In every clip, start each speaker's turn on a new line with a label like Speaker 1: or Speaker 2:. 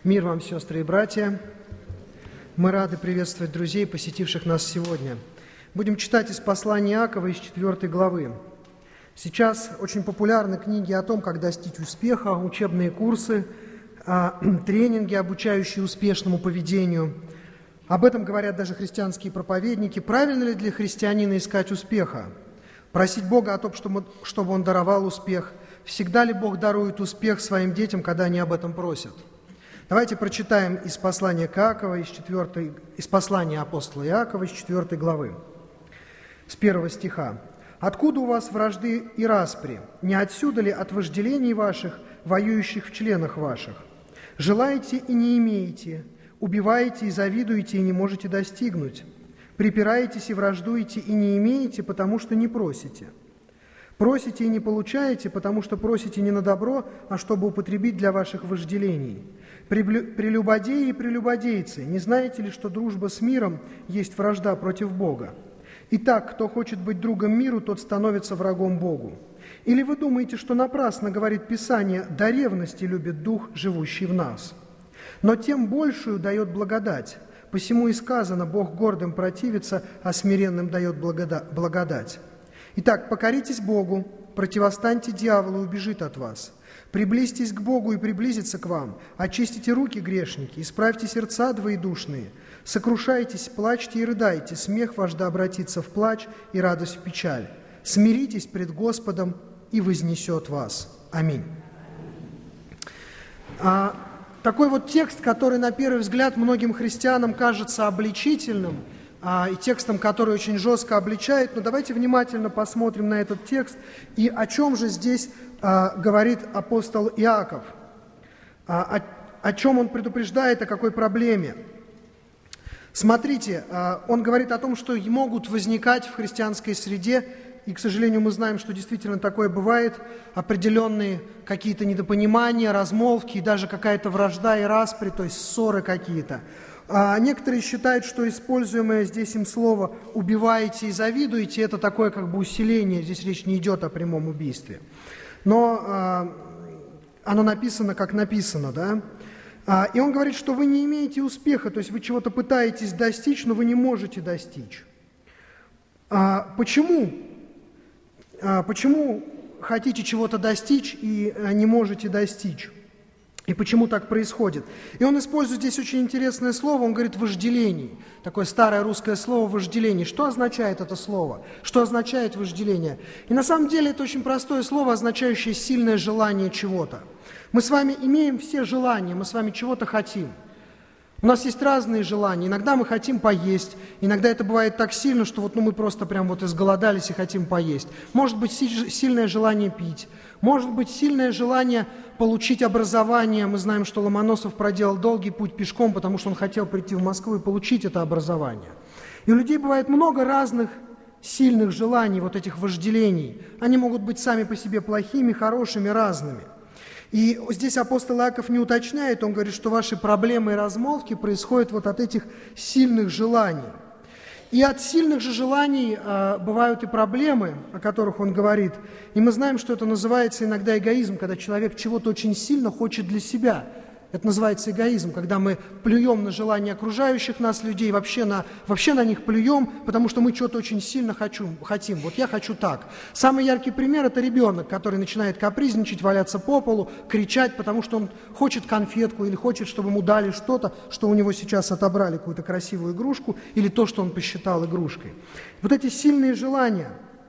Speaker 1: Мир вам, сестры и братья! Мы рады приветствовать друзей, посетивших нас сегодня. Будем читать из послания Иакова, из 4 главы. Сейчас очень популярны книги о том, как достичь успеха, учебные курсы, тренинги, обучающие успешному поведению. Об этом говорят даже христианские проповедники. Правильно ли для христианина искать успеха? Просить Бога о том, чтобы Он даровал успех? Всегда ли Бог дарует успех своим детям, когда они об этом просят? Давайте прочитаем из послания к Иакову, из послания апостола Иакова, из 4 главы, с 1 стиха. «Откуда у вас вражды и распри? Не отсюда ли от вожделений ваших, воюющих в членах ваших? Желаете и не имеете, убиваете и завидуете и не можете достигнуть. Припираетесь и враждуете и не имеете, потому что не просите. Просите и не получаете, потому что просите не на добро, а чтобы употребить для ваших вожделений. Прелюбодеи и прелюбодейцы, не знаете ли, что дружба с миром есть вражда против Бога? Итак, кто хочет быть другом миру, тот становится врагом Богу. Или вы думаете, что напрасно говорит Писание, до ревности любит Дух, живущий в нас? Но тем большую дает благодать. Посему и сказано, Бог гордым противится, а смиренным дает благодать. Итак, покоритесь Богу, противостаньте дьяволу, и убежит от вас. Приблизьтесь к Богу и приблизится к вам. Очистите руки, грешники, исправьте сердца двоедушные. Сокрушайтесь, плачьте и рыдайте. Смех ваш да обратится в плач и радость в печаль. Смиритесь пред Господом, и вознесет вас. Аминь». Такой вот текст, который на первый взгляд многим христианам кажется обличительным, и текстом, который очень жестко обличает, но давайте внимательно посмотрим на этот текст и о чем же здесь говорит апостол Иаков, о чем он предупреждает, о какой проблеме. Смотрите, он говорит о том, что могут возникать в христианской среде, и, к сожалению, мы знаем, что действительно такое бывает, определенные какие-то недопонимания, размолвки, и даже какая-то вражда и распри, то есть ссоры какие-то. Некоторые считают, что используемое здесь им слово «убиваете и завидуете» – это такое как бы усиление, здесь речь не идет о прямом убийстве. Но оно написано, как написано, да? И он говорит, что вы не имеете успеха, то есть вы чего-то пытаетесь достичь, но вы не можете достичь. Почему? Почему хотите чего-то достичь и не можете достичь? И почему так происходит? И он использует здесь очень интересное слово, он говорит «вожделение». Такое старое русское слово «вожделение». Что означает это слово? Что означает вожделение? И на самом деле это очень простое слово, означающее сильное желание чего-то. Мы с вами имеем все желания, мы с вами чего-то хотим. У нас есть разные желания. Иногда мы хотим поесть, иногда это бывает так сильно, что мы просто прям изголодались и хотим поесть. Может быть сильное желание пить, может быть сильное желание получить образование. Мы знаем, что Ломоносов проделал долгий путь пешком, потому что он хотел прийти в Москву и получить это образование. И у людей бывает много разных сильных желаний, этих вожделений. Они могут быть сами по себе плохими, хорошими, разными. И здесь апостол Иаков не уточняет, он говорит, что ваши проблемы и размолвки происходят от этих сильных желаний. И от сильных же желаний бывают и проблемы, о которых он говорит. И мы знаем, что это называется иногда эгоизм, когда человек чего-то очень сильно хочет для себя. Это называется эгоизм, когда мы плюем на желания окружающих нас людей, вообще на них плюем, потому что мы чего-то очень сильно хотим. Я хочу так. Самый яркий пример – это ребенок, который начинает капризничать, валяться по полу, кричать, потому что он хочет конфетку или хочет, чтобы ему дали что-то, что у него сейчас отобрали, какую-то красивую игрушку, или то, что он посчитал игрушкой. Эти сильные желания,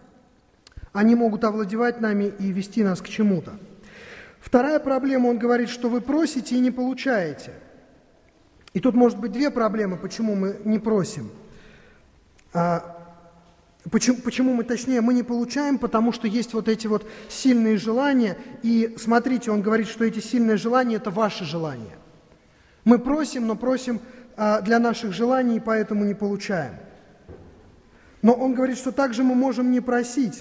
Speaker 1: они могут овладевать нами и вести нас к чему-то. Вторая проблема, он говорит, что вы просите и не получаете. И тут может быть две проблемы, почему мы не просим. Почему мы не получаем, потому что есть эти сильные желания. И смотрите, он говорит, что эти сильные желания – это ваши желания. Мы просим, но просим для наших желаний, и поэтому не получаем. Но он говорит, что также мы можем не просить.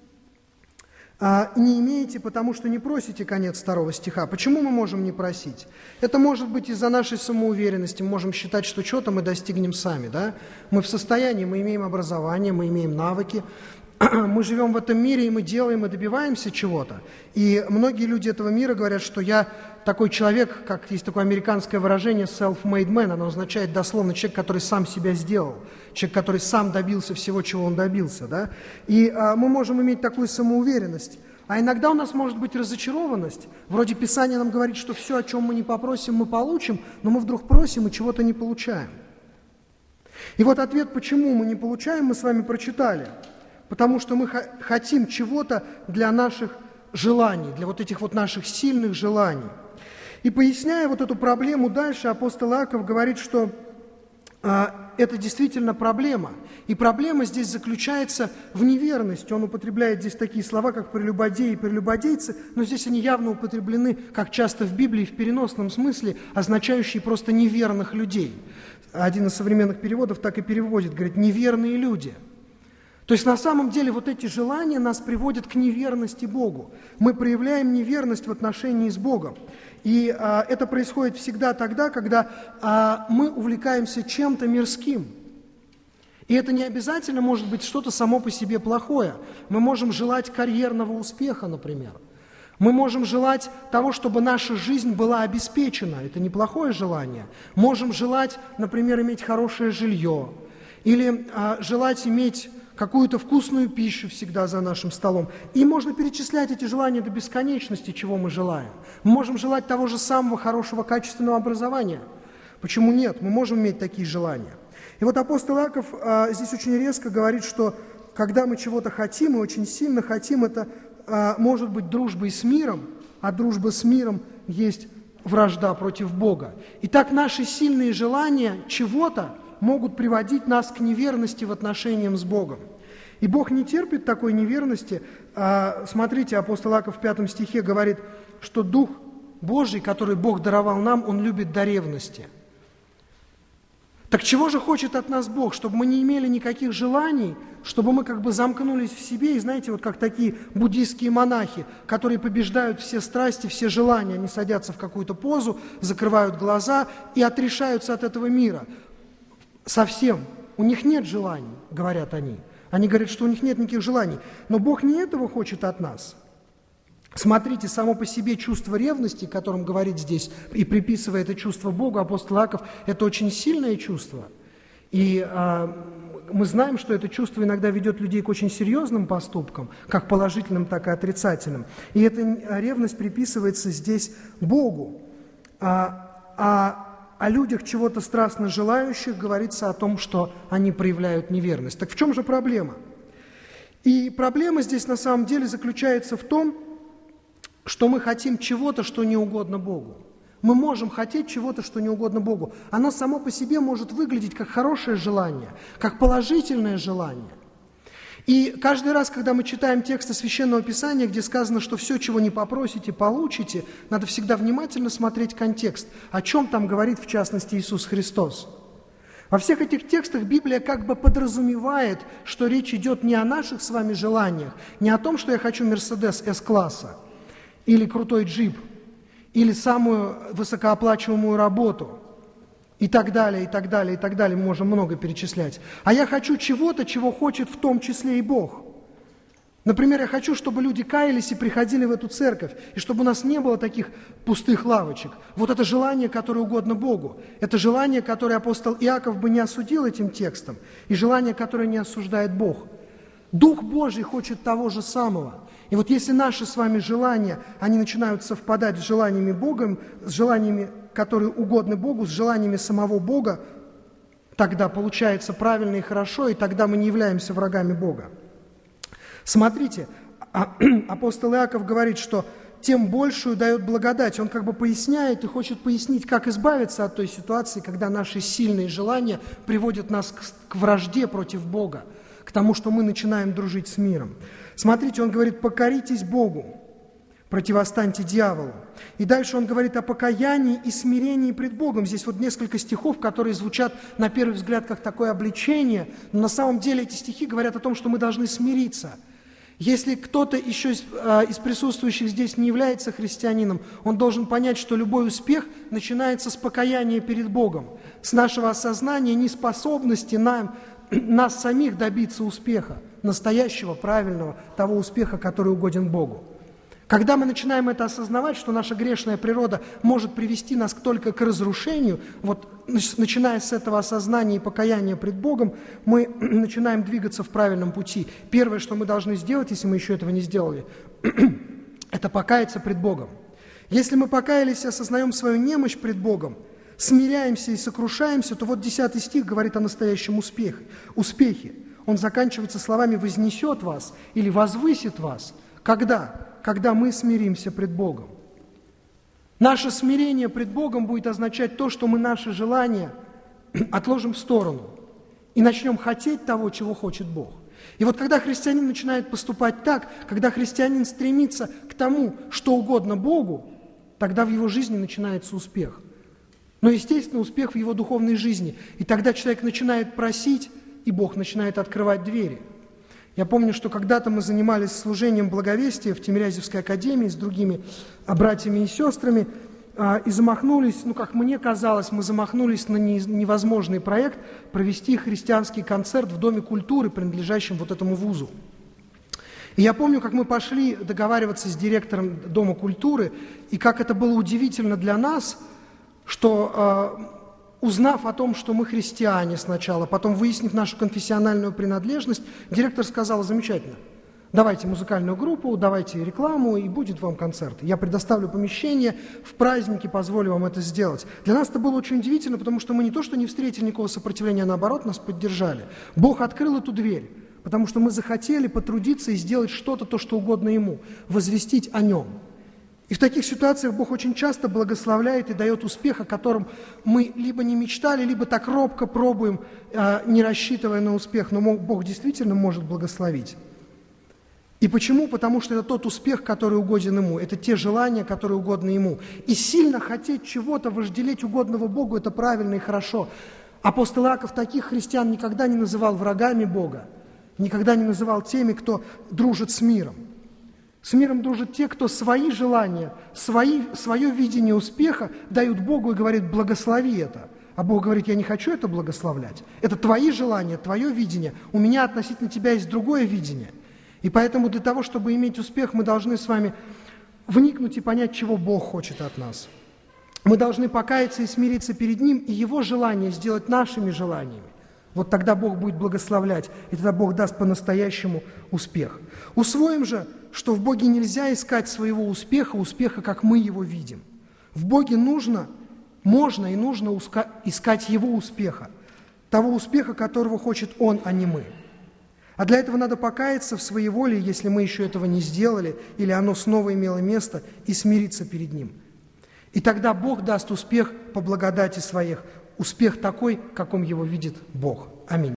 Speaker 1: Не имеете, потому что не просите, конец 2 стиха. Почему мы можем не просить? Это может быть из-за нашей самоуверенности. Мы можем считать, что что-то мы достигнем сами. Да? Мы в состоянии, мы имеем образование, мы имеем навыки. мы живем в этом мире, и мы делаем и добиваемся чего-то. И многие люди этого мира говорят, что я такой человек, как есть такое американское выражение self-made man, оно означает дословно человек, который сам себя сделал, человек, который сам добился всего, чего он добился. Да? И мы можем иметь такую самоуверенность. А иногда у нас может быть разочарованность. Вроде Писание нам говорит, что все, о чем мы не попросим, мы получим, но мы вдруг просим и чего-то не получаем. И вот ответ, почему мы не получаем, мы с вами прочитали. Потому что мы хотим чего-то для наших желаний, для вот этих вот наших сильных желаний. И поясняя вот эту проблему дальше, апостол Иаков говорит, что это действительно проблема. И проблема здесь заключается в неверности. Он употребляет здесь такие слова, как прелюбодеи и прелюбодейцы, но здесь они явно употреблены, как часто в Библии, в переносном смысле, означающие просто неверных людей. Один из современных переводов так и переводит, говорит, неверные люди. То есть на самом деле вот эти желания нас приводят к неверности Богу. Мы проявляем неверность в отношении с Богом. И это происходит всегда тогда, когда мы увлекаемся чем-то мирским. И это не обязательно может быть что-то само по себе плохое. Мы можем желать карьерного успеха, например. Мы можем желать того, чтобы наша жизнь была обеспечена. Это неплохое желание. Можем желать, например, иметь хорошее жилье. Или желать иметь какую-то вкусную пищу всегда за нашим столом. И можно перечислять эти желания до бесконечности, чего мы желаем. Мы можем желать того же самого хорошего, качественного образования. Почему нет? Мы можем иметь такие желания. И вот апостол Иаков здесь очень резко говорит, что когда мы чего-то хотим и очень сильно хотим, это может быть дружбой с миром, а дружба с миром есть вражда против Бога. Итак, наши сильные желания чего-то могут приводить нас к неверности в отношениях с Богом. И Бог не терпит такой неверности. Смотрите, апостол Иаков в 5 стихе говорит, что Дух Божий, который Бог даровал нам, Он любит до ревности. Так чего же хочет от нас Бог? Чтобы мы не имели никаких желаний, чтобы мы как бы замкнулись в себе, и знаете, вот как такие буддийские монахи, которые побеждают все страсти, все желания, они садятся в какую-то позу, закрывают глаза и отрешаются от этого мира. Совсем. У них нет желаний, говорят они. Они говорят, что у них нет никаких желаний. Но Бог не этого хочет от нас. Смотрите, само по себе чувство ревности, о котором говорит здесь, и приписывая это чувство Богу, апостол Иаков, это очень сильное чувство. И мы знаем, что это чувство иногда ведет людей к очень серьезным поступкам, как положительным, так и отрицательным. И эта ревность приписывается здесь Богу. О людях, чего-то страстно желающих, говорится о том, что они проявляют неверность. Так в чем же проблема? И проблема здесь на самом деле заключается в том, что мы хотим чего-то, что не угодно Богу. Мы можем хотеть чего-то, что не угодно Богу. Оно само по себе может выглядеть как хорошее желание, как положительное желание. И каждый раз, когда мы читаем тексты Священного Писания, где сказано, что все, чего не попросите, получите, надо всегда внимательно смотреть контекст. О чем там говорит, в частности, Иисус Христос. Во всех этих текстах Библия как бы подразумевает, что речь идет не о наших с вами желаниях, не о том, что я хочу Мерседес С-класса, или крутой джип, или самую высокооплачиваемую работу, и так далее, и так далее, и так далее. Мы можем много перечислять. А я хочу чего-то, чего хочет в том числе и Бог. Например, я хочу, чтобы люди каялись и приходили в эту церковь, и чтобы у нас не было таких пустых лавочек. Вот это желание, которое угодно Богу. Это желание, которое апостол Иаков бы не осудил этим текстом, и желание, которое не осуждает Бог. Дух Божий хочет того же самого. И вот если наши с вами желания, они начинают совпадать с желаниями Бога, с желаниями, которые угодны Богу, с желаниями самого Бога, тогда получается правильно и хорошо, и тогда мы не являемся врагами Бога. Смотрите, апостол Иаков говорит, что тем большую дает благодать. Он как бы поясняет и хочет пояснить, как избавиться от той ситуации, когда наши сильные желания приводят нас к вражде против Бога, к тому, что мы начинаем дружить с миром. Смотрите, он говорит, покоритесь Богу, противостаньте дьяволу. И дальше он говорит о покаянии и смирении пред Богом. Здесь вот несколько стихов, которые звучат на первый взгляд как такое обличение, но на самом деле эти стихи говорят о том, что мы должны смириться. Если кто-то еще из присутствующих здесь не является христианином, он должен понять, что любой успех начинается с покаяния перед Богом, с нашего осознания неспособности нас самих добиться успеха. настоящего, правильного, того успеха, который угоден Богу. Когда мы начинаем это осознавать, что наша грешная природа может привести нас только к разрушению, вот начиная с этого осознания и покаяния пред Богом, мы начинаем двигаться в правильном пути. Первое, что мы должны сделать, если мы еще этого не сделали, это покаяться пред Богом. Если мы покаялись и осознаем свою немощь пред Богом, смиряемся и сокрушаемся, то вот 10 стих говорит о настоящем успехе. Он заканчивается словами «вознесет вас» или «возвысит вас». Когда? Когда мы смиримся пред Богом. Наше смирение пред Богом будет означать то, что мы наши желания отложим в сторону и начнем хотеть того, чего хочет Бог. И вот когда христианин начинает поступать так, когда христианин стремится к тому, что угодно Богу, тогда в его жизни начинается успех. Но, естественно, успех в его духовной жизни. И тогда человек начинает просить, и Бог начинает открывать двери. Я помню, что когда-то мы занимались служением благовестия в Тимирязевской академии с другими братьями и сестрами, и замахнулись, как мне казалось, мы замахнулись на невозможный проект провести христианский концерт в Доме культуры, принадлежащем вот этому вузу. И я помню, как мы пошли договариваться с директором Дома культуры, и как это было удивительно для нас, что, узнав о том, что мы христиане сначала, потом выяснив нашу конфессиональную принадлежность, директор сказал: замечательно, давайте музыкальную группу, давайте рекламу, и будет вам концерт. Я предоставлю помещение, в праздники позволю вам это сделать. Для нас это было очень удивительно, потому что мы не то что не встретили никакого сопротивления, а наоборот, нас поддержали. Бог открыл эту дверь, потому что мы захотели потрудиться и сделать что-то, то, что угодно Ему, возвестить о Нем. И в таких ситуациях Бог очень часто благословляет и дает успех, о котором мы либо не мечтали, либо так робко пробуем, не рассчитывая на успех, но Бог действительно может благословить. И почему? Потому что это тот успех, который угоден Ему, это те желания, которые угодны Ему. И сильно хотеть чего-то, вожделеть угодного Богу – это правильно и хорошо. Апостол Иаков таких христиан никогда не называл врагами Бога, никогда не называл теми, кто дружит с миром. С миром дружат те, кто свои желания, свое видение успеха дают Богу и говорит: благослови это. А Бог говорит: я не хочу это благословлять. Это твои желания, твое видение. У меня относительно тебя есть другое видение. И поэтому для того, чтобы иметь успех, мы должны с вами вникнуть и понять, чего Бог хочет от нас. Мы должны покаяться и смириться перед Ним, и Его желания сделать нашими желаниями. Вот тогда Бог будет благословлять, и тогда Бог даст по-настоящему успех. Усвоим же, что в Боге нельзя искать своего успеха, как мы его видим. В Боге можно искать Его успеха, того успеха, которого хочет Он, а не мы. А для этого надо покаяться в своей воле, если мы еще этого не сделали, или оно снова имело место, и смириться перед Ним. И тогда Бог даст успех по благодати своих, успех такой, каком его видит Бог. Аминь.